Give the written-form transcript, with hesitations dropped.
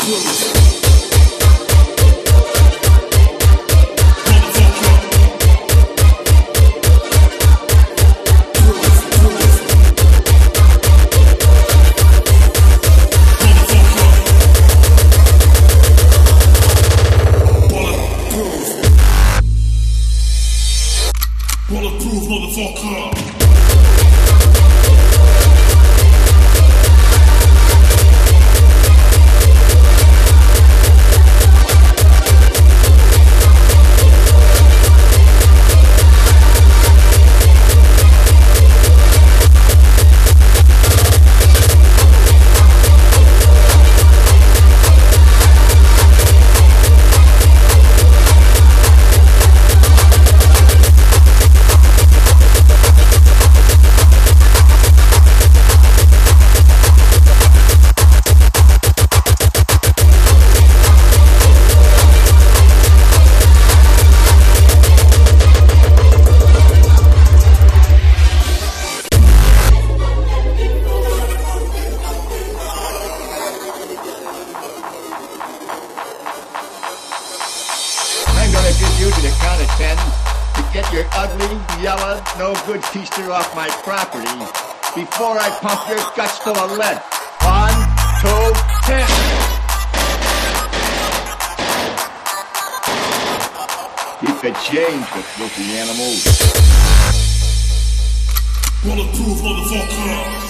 Bulletproof, motherfucker. I'm gonna give you to the count of 10 to get your ugly, yellow, no good keister off my property before I pump your guts full of lead. 1, 2, 10. Keep the change, you filthy animals. Bulletproof, motherfucker.